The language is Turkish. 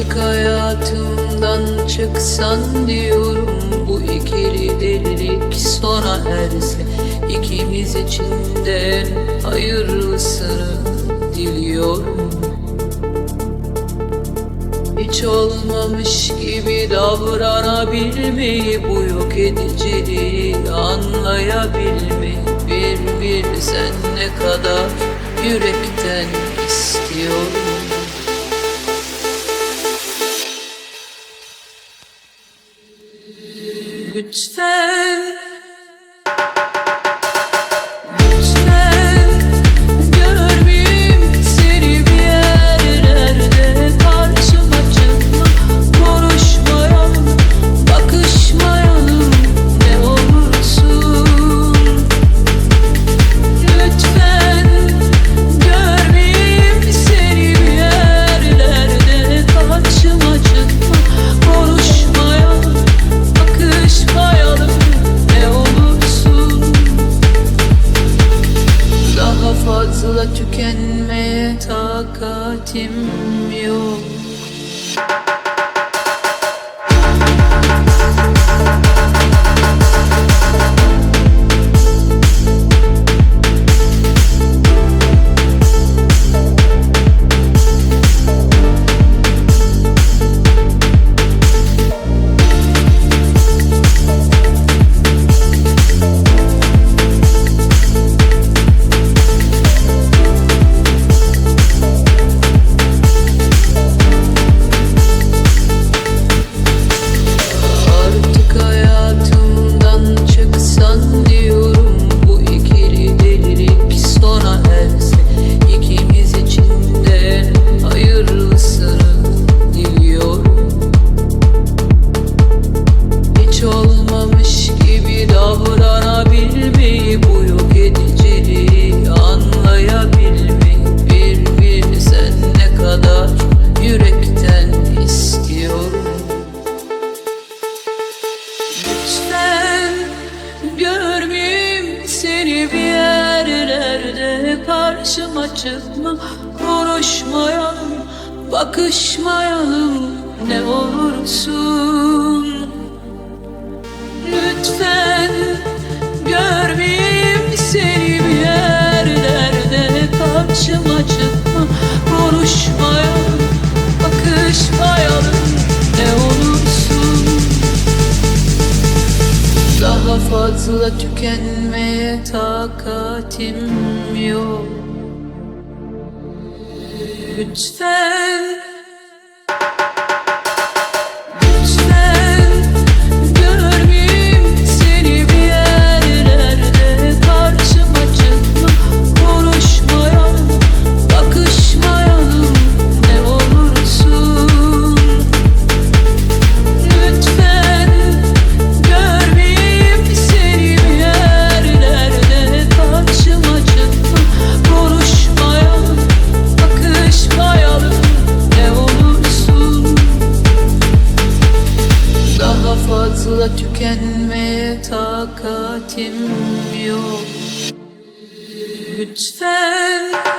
Artık hayatımdan çıksan diyorum, bu ikili delilik sona erse, ikimiz için de en hayırlısını diliyorum. Hiç olmamış gibi davranabilmeyi, bu yok ediciliği anlayabilmeyi, bir sen ne kadar yürekten istiyorum. Lütfen, lütfen görmeyeyim seni bir yerlerde, karşıma çıkma, konuşmayalım, bakışmayalım ne olursun. Lütfen görmeyeyim seni bir yerlerde, karşıma çıkma, konuşmayalım, bakışmayalım ne olursun. Daha fazla tükenmeye takatim yok. Lütfen görmeyeyim seni bir yerlerde, karşıma çıkma, konuşmayalım, bakışmayalım ne olursun. Lütfen görmeyeyim seni bir yerlerde, karşıma çıkma, konuşmayalım, bakışmayalım ne olursun. Daha fazla tükenmeye takatim yok. Lütfen, lütfen görmeyeyim seni bir yerlerde, karşıma çıkma, konuşmayalım, bakışmayalım ne olursun. Lütfen görmeyeyim seni bir yerlerde, karşıma çıkma, konuşmayalım, bakışmayalım ne olursun. Daha fazla tükenmeye takatim yok. Lütfen.